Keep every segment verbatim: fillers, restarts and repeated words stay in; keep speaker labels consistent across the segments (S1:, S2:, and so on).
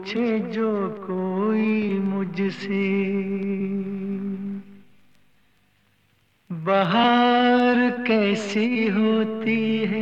S1: पूछे जो कोई मुझसे बहार कैसी होती है,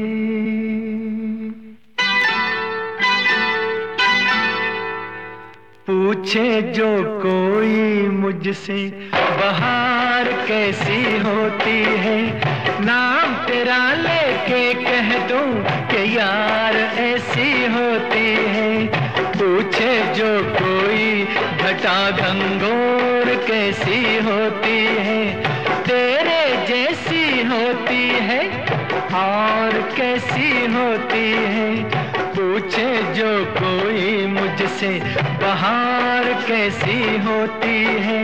S1: पूछे जो कोई मुझसे बहार कैसी होती है, नाम तेरा लेके कह दूं कि यार ऐसी होती है। पूछे जो कोई घटा घंघोर कैसी होती है, तेरे जैसी होती है और कैसी होती है। पूछे जो कोई मुझसे बहार कैसी होती है।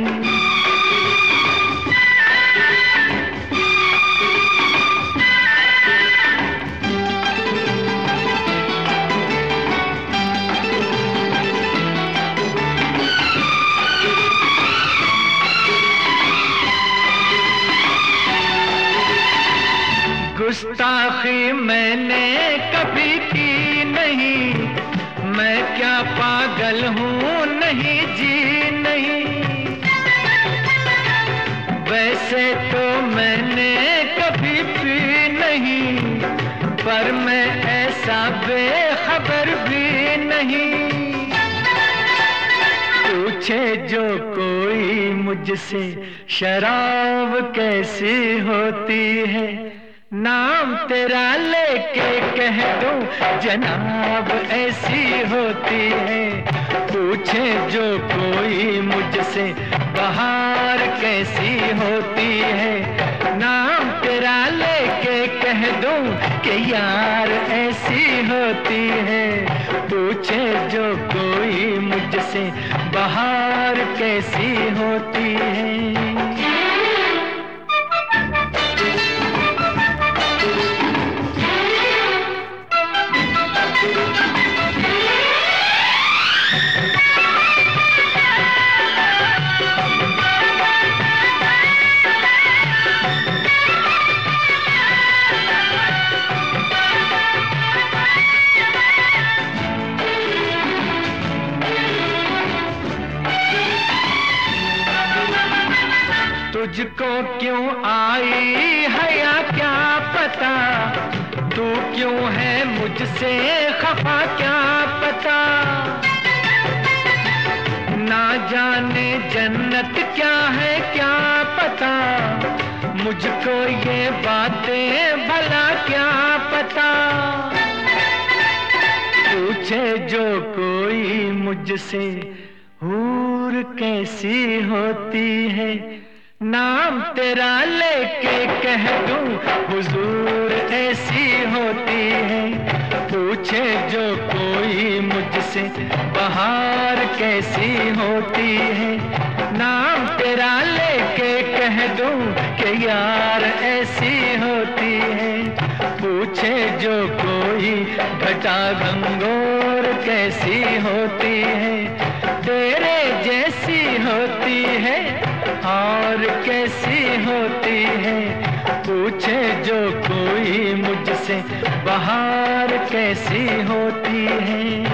S1: गुस्ताखी मैंने कभी की नहीं, मैं क्या पागल हूँ नहीं जी नहीं। वैसे तो मैंने कभी पी नहीं, पर मैं ऐसा बेखबर भी नहीं। पूछे जो कोई मुझसे शराब कैसी होती है, नाम तेरा लेके कह दूं जनाब ऐसी होती है। पूछे जो कोई मुझसे बहार कैसी होती है, नाम तेरा लेके कह दूं कि यार ऐसी होती है। पूछे जो कोई मुझसे बहार कैसी होती है। तुझको क्यों आई है या क्या पता, तू क्यों है मुझसे खफा क्या पता। ना जाने जन्नत क्या है क्या पता, मुझको ये बातें भला क्या पता। पूछे जो कोई मुझसे हूर कैसी होती है, नाम तेरा लेके कह दूं हुजूर ऐसी होती है। पूछे जो कोई मुझसे बहार कैसी होती है, नाम तेरा लेके कह दूं कि यार ऐसी होती है। पूछे जो कोई घटा घंघोर कैसी होती है, तेरे जैसी होती है और कैसी होती है। पूछे जो कोई मुझसे बहार कैसी होती है।